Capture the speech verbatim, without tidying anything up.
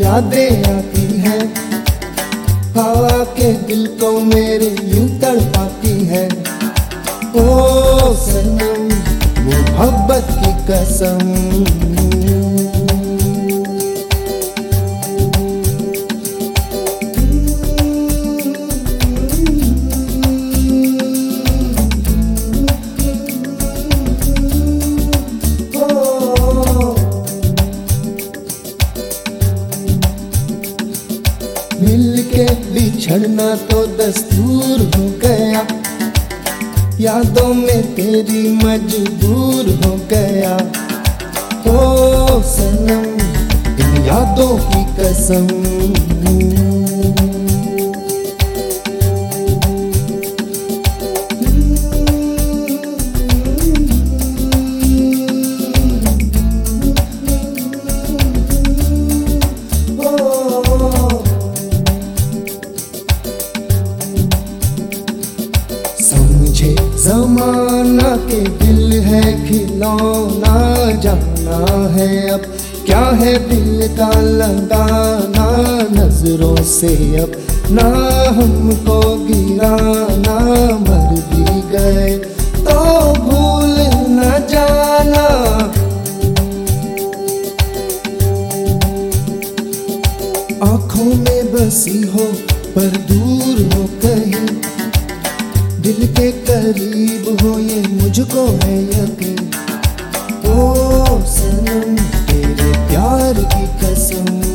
यादें आती हैं, हवा के दिल को मेरे यूं तड़पाती है। ओ सनम मोहब्बत की कसम, मिल के बिछड़ना तो दस्तूर हो गया, यादों में तेरी मजबूर हो गया। ओ सनम इन यादों की कसम, समझे जमाना के दिल है खिलौना, जाना है अब क्या है दिल का लगाना। नजरों से अब ना हमको गिराना, मर भी गए तो भूल न जाना। आँखों में बसी हो पर दूर हो कहीं, दिल के करीब हो ये मुझको है यकीन। ओ सनम तेरे प्यार की कसम।